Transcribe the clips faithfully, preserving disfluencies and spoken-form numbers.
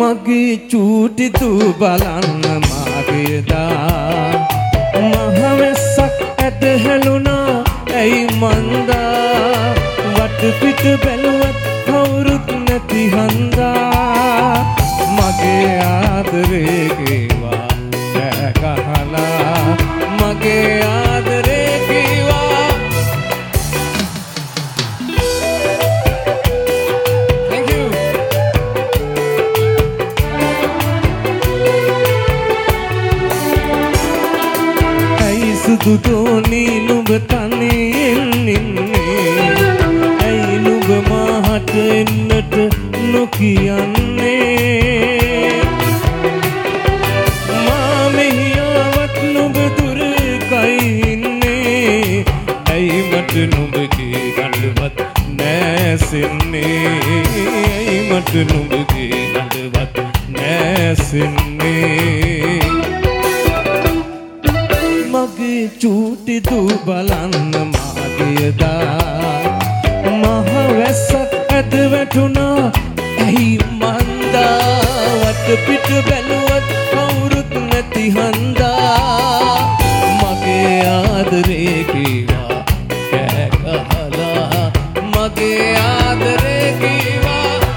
මගේ චූටි දූ බලන්න මාගේදා මහවැස්සක් ඇද හැලුණා ඇයි මන්දා වටපිට බැලුවත් කවුරුත් නැති හන්දා මගේ ආදරේ කීවා කෑ ගහලා මගේ ආදරේ කීවා සුදු දෝනී නුඹ තනියෙන් ඉන්නේ ඇයි නුඹ මාහට එන්නට නොකියන්නේ මා මෙහි ආවත් නුඹ දුර කයි ඉන්නේ ඇයි මට නුඹගේ ගඳවත් නැසෙන්නේ ඇයි මට නුඹගේ ගඳවත් නැසෙන්නේ මගේ චූටි දූ බලන්න මාගේදා මහවැස්සක් ඇද වැටුණා ඇයි මන්දා වටපිට බැලුවත් කවුරුත් නැති හන්දා මගේ ආදරේ කීවා කෑ ගහලා මගේ ආදරේ කීවා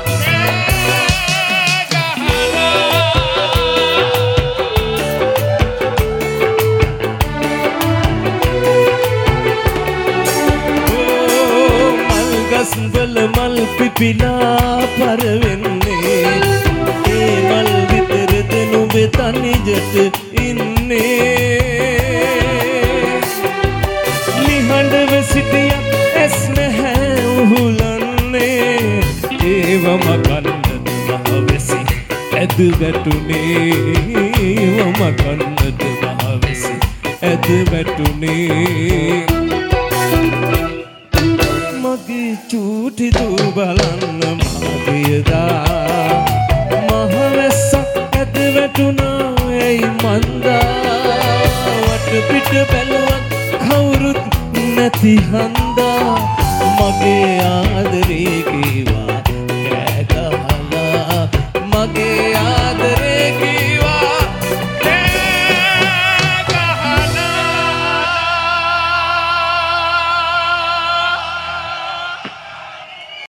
ගස්වල මල් පිපිලා පරවෙන්නේ ඒ මල් විතරද නුඹ තනිජට ඉන්නේ නිහඬව සිටියත් ඇස් නැහැ උහුලන්නේ ඒවම කන්නද මහවැසි ඇද වැටුනේ ඒවම කන්නද මහවැසි ඇද වැටුනේ මගේ චූටි දූ බලන්න මාගේදා මහවැස්සක් ඇද වැටුණා ඇයි මන්දා වටපිට බැලුවත් කවුරුත් නැති හන්දා මගේ ආදරේ කීවා